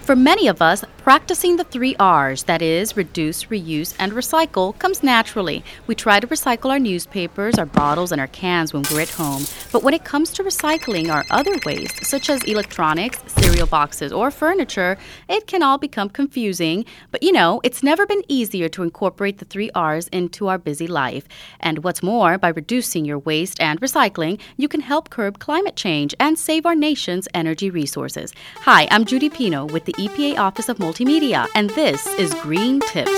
For many of us, practicing the 3 R's, that is, reduce, reuse, and recycle, comes naturally. We try to recycle our newspapers, our bottles, and our cans when we're at home. But when it comes to recycling our other waste, such as electronics, cereal boxes, or furniture, it can all become confusing. But it's never been easier to incorporate the 3 R's into our busy life. And what's more, by reducing your waste and recycling, you can help curb climate change and save our nation's energy resources. Hi, I'm Judy Pino with the EPA Office of Multimedia, and this is Green Tips.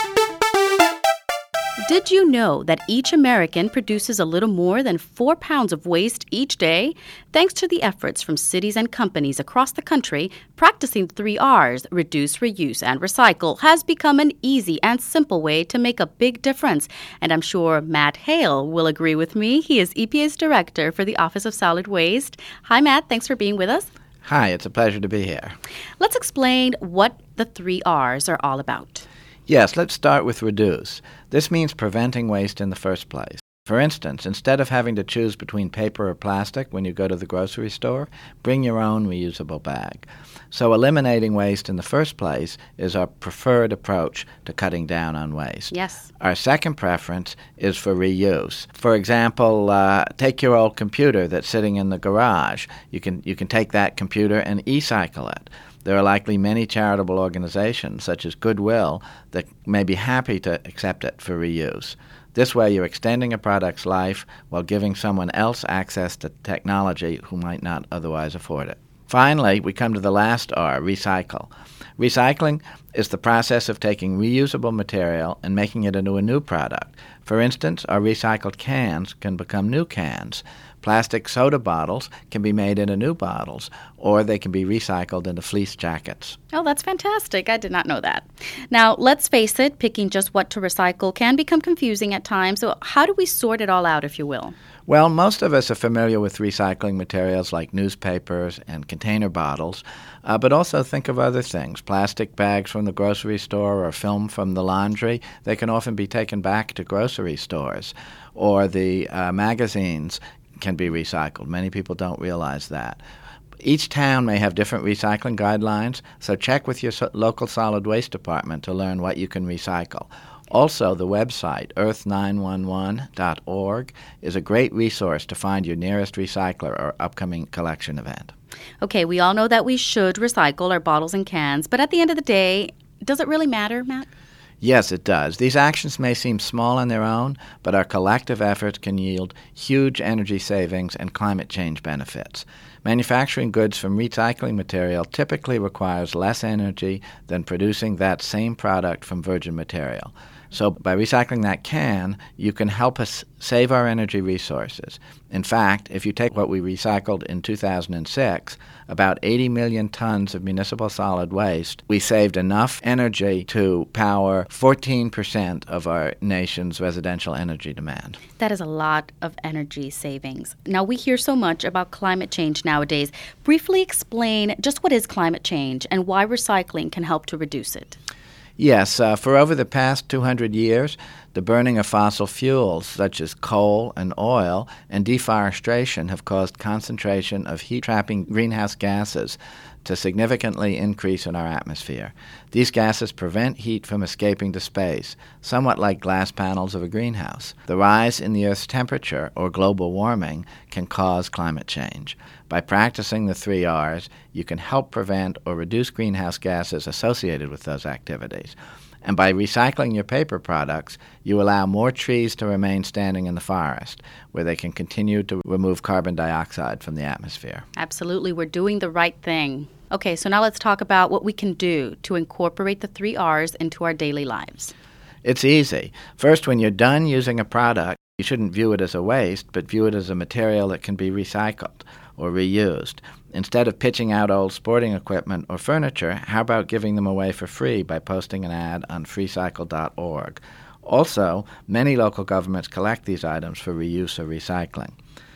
Did you know that each American produces a little more than 4 pounds of waste each day? Thanks to the efforts from cities and companies across the country, practicing the 3 R's, reduce, reuse, and recycle, has become an easy and simple way to make a big difference. And I'm sure Matt Hale will agree with me. He is EPA's Director for the Office of Solid Waste. Hi, Matt. Thanks for being with us. Hi, it's a pleasure to be here. Let's explain what the 3 R's are all about. Yes, let's start with reduce. This means preventing waste in the first place. For instance, instead of having to choose between paper or plastic when you go to the grocery store, bring your own reusable bag. So eliminating waste in the first place is our preferred approach to cutting down on waste. Yes. Our second preference is for reuse. For example, take your old computer that's sitting in the garage. You can take that computer and e-cycle it. There are likely many charitable organizations, such as Goodwill, that may be happy to accept it for reuse. This way, you're extending a product's life while giving someone else access to technology who might not otherwise afford it. Finally, we come to the last R, recycle. Recycling is the process of taking reusable material and making it into a new product. For instance, our recycled cans can become new cans. Plastic soda bottles can be made into new bottles, or they can be recycled into fleece jackets. Oh, that's fantastic. I did not know that. Now, let's face it, picking just what to recycle can become confusing at times. So how do we sort it all out, if you will? Well, most of us are familiar with recycling materials like newspapers and container bottles, but also think of other things. Plastic bags from the grocery store or film from the laundry, they can often be taken back to grocery stores. Or the magazines can be recycled. Many people don't realize that. Each town may have different recycling guidelines, so check with your local solid waste department to learn what you can recycle. Also, the website, earth911.org, is a great resource to find your nearest recycler or upcoming collection event. Okay, we all know that we should recycle our bottles and cans, but at the end of the day, does it really matter, Matt? Yes, it does. These actions may seem small on their own, but our collective efforts can yield huge energy savings and climate change benefits. Manufacturing goods from recycling material typically requires less energy than producing that same product from virgin material. So by recycling that can, you can help us save our energy resources. In fact, if you take what we recycled in 2006, about 80 million tons of municipal solid waste, we saved enough energy to power 14% of our nation's residential energy demand. That is a lot of energy savings. Now, we hear so much about climate change nowadays. Briefly explain just what is climate change and why recycling can help to reduce it. Yes, for over the past 200 years, the burning of fossil fuels such as coal and oil and deforestation have caused concentration of heat-trapping greenhouse gases to significantly increase in our atmosphere. These gases prevent heat from escaping to space, somewhat like glass panels of a greenhouse. The rise in the Earth's temperature, or global warming, can cause climate change. By practicing the 3 R's, you can help prevent or reduce greenhouse gases associated with those activities. And by recycling your paper products, you allow more trees to remain standing in the forest, where they can continue to remove carbon dioxide from the atmosphere. Absolutely. We're doing the right thing. Okay, so now let's talk about what we can do to incorporate the 3 R's into our daily lives. It's easy. First, when you're done using a product, you shouldn't view it as a waste, but view it as a material that can be recycled or reused. Instead of pitching out old sporting equipment or furniture, how about giving them away for free by posting an ad on freecycle.org? Also, many local governments collect these items for reuse or recycling.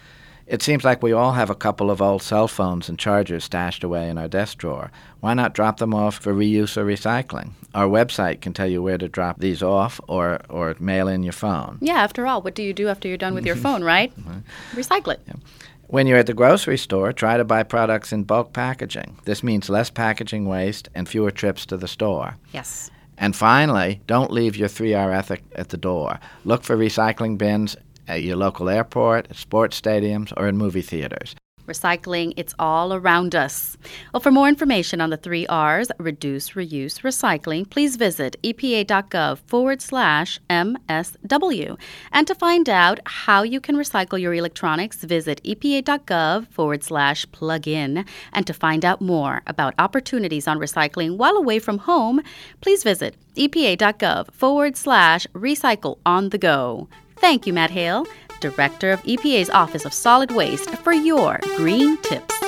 It seems like we all have a couple of old cell phones and chargers stashed away in our desk drawer. Why not drop them off for reuse or recycling? Our website can tell you where to drop these off or mail in your phone. Yeah, after all, what do you do after you're done with your phone, right? Recycle it. Yeah. When you're at the grocery store, try to buy products in bulk packaging. This means less packaging waste and fewer trips to the store. Yes. And finally, don't leave your 3R ethic at the door. Look for recycling bins at your local airport, at sports stadiums, or in movie theaters. Recycling, it's all around us. Well, for more information on the 3 R's, reduce, reuse, recycling, please visit epa.gov/MSW. And to find out how you can recycle your electronics, visit epa.gov/plugin. And to find out more about opportunities on recycling while away from home, please visit epa.gov/recycle on the go. Thank you, Matt Hale, Director of EPA's Office of Solid Waste, for your green tips.